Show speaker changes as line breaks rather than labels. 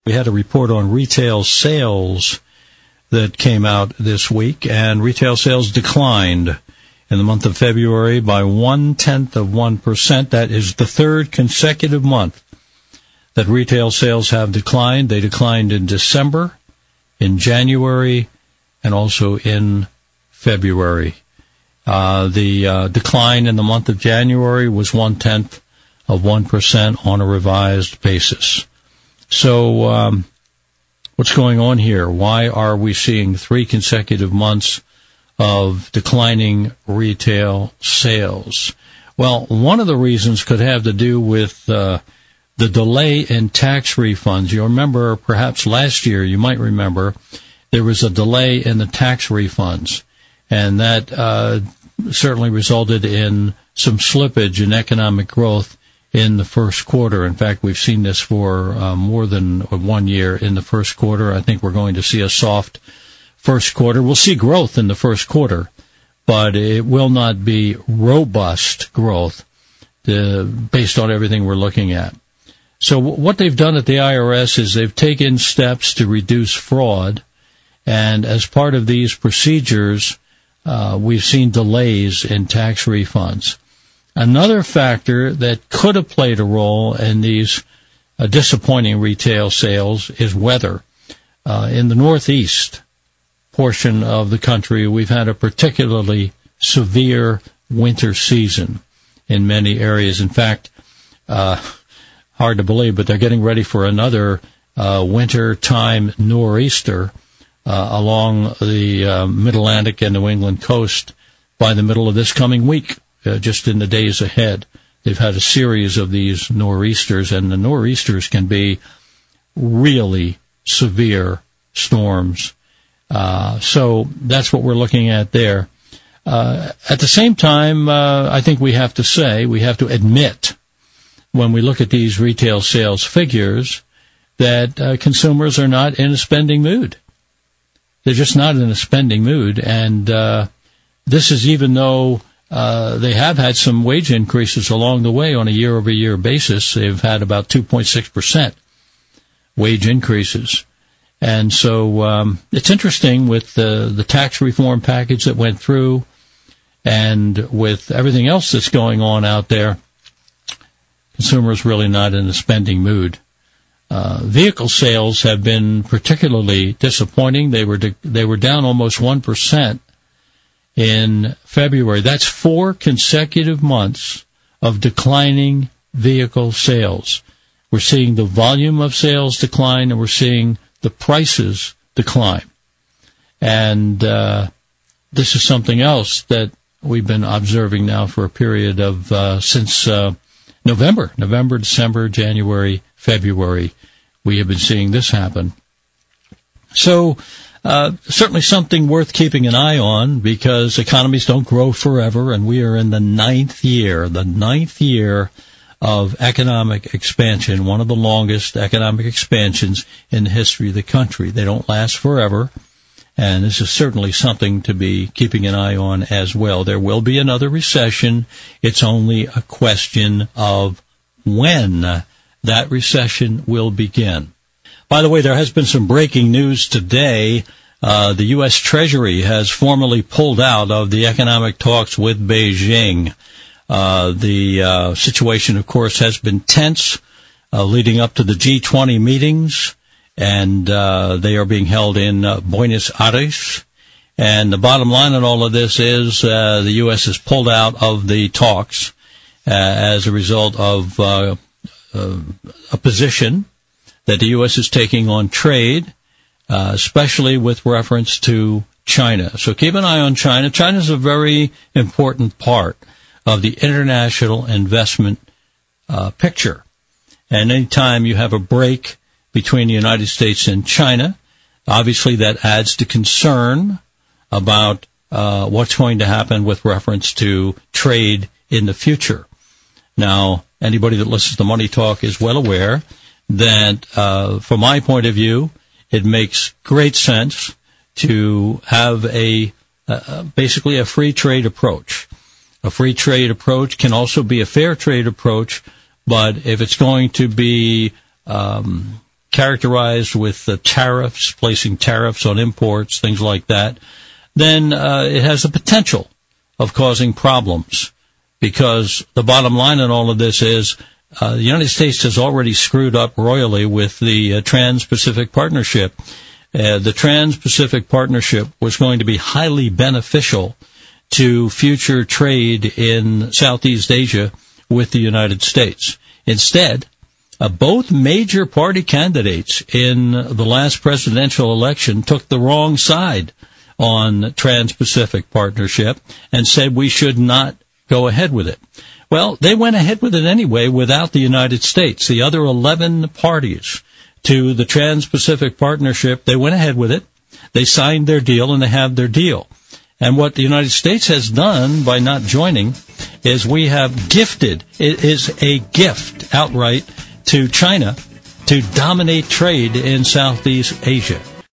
We had a report on retail sales that came out this week, and retail sales declined in the month of February by 0.1%. That is the third consecutive month that retail sales have declined. They declined in December, in January, and also in February. The decline in the month of January was 0.1% on a revised basis. So, what's going on here? Why are we seeing 3 consecutive months of declining retail sales? Well, one of the reasons could have to do with the delay in tax refunds. You remember, perhaps last year, you might remember, there was a delay in the tax refunds, and that certainly resulted in some slippage in economic growth in the first quarter. In fact, we've seen this for more than 1 year in the first quarter. I think we're going to see a soft first quarter. We'll see growth in the first quarter, but it will not be robust growth based on everything we're looking at. So what they've done at the IRS is they've taken steps to reduce fraud, and as part of these procedures, we've seen delays in tax refunds. Another factor that could have played a role in these disappointing retail sales is weather. In the Northeast portion of the country, we've had a particularly severe winter season in many areas. In fact, hard to believe, but they're getting ready for another winter-time nor'easter along the Mid-Atlantic and New England coast by the middle of this coming week. Just in the days ahead, they've had a series of these nor'easters, and the nor'easters can be really severe storms. So that's what we're looking at there. At the same time, I think we have to admit, when we look at these retail sales figures, that consumers are not in a spending mood. They're just not in a spending mood, and this is even though they have had some wage increases along the way on a year-over-year basis. They've had about 2.6% wage increases. And so it's interesting with the tax reform package that went through and with everything else that's going on out there, consumers really not in a spending mood. Vehicle sales have been particularly disappointing. They were down almost 1%. In February. That's 4 consecutive months of declining vehicle sales. We're seeing the volume of sales decline, and we're seeing the prices decline. And this is something else that we've been observing now for a period of since November, December, January, February. We have been seeing this happen. So certainly something worth keeping an eye on, because economies don't grow forever, and we are in the ninth year of economic expansion, one of the longest economic expansions in the history of the country. They don't last forever, and this is certainly something to be keeping an eye on as well. There will be another recession. It's only a question of when that recession will begin. By the way, there has been some breaking news today. The U.S. Treasury has formally pulled out of the economic talks with Beijing. The situation, of course, has been tense leading up to the G20 meetings, and they are being held in Buenos Aires. And the bottom line on all of this is the U.S. has pulled out of the talks as a result of a position that the U.S. is taking on trade, especially with reference to China. So keep an eye on China. China is a very important part of the international investment picture. And anytime you have a break between the United States and China, obviously that adds to concern about what's going to happen with reference to trade in the future. Now, anybody that listens to Money Talk is well aware that, from my point of view, it makes great sense to have basically a free trade approach. A free trade approach can also be a fair trade approach, but if it's going to be characterized with tariffs, placing tariffs on imports, things like that, then it has the potential of causing problems. Because the bottom line in all of this is the United States has already screwed up royally with the Trans-Pacific Partnership. The Trans-Pacific Partnership was going to be highly beneficial to future trade in Southeast Asia with the United States. Instead, both major party candidates in the last presidential election took the wrong side on Trans-Pacific Partnership and said we should not go ahead with it. Well, they went ahead with it anyway without the United States. The other 11 parties to the Trans-Pacific Partnership, they went ahead with it. They signed their deal, and they have their deal. And what the United States has done by not joining is we have gifted, it is a gift outright to China to dominate trade in Southeast Asia.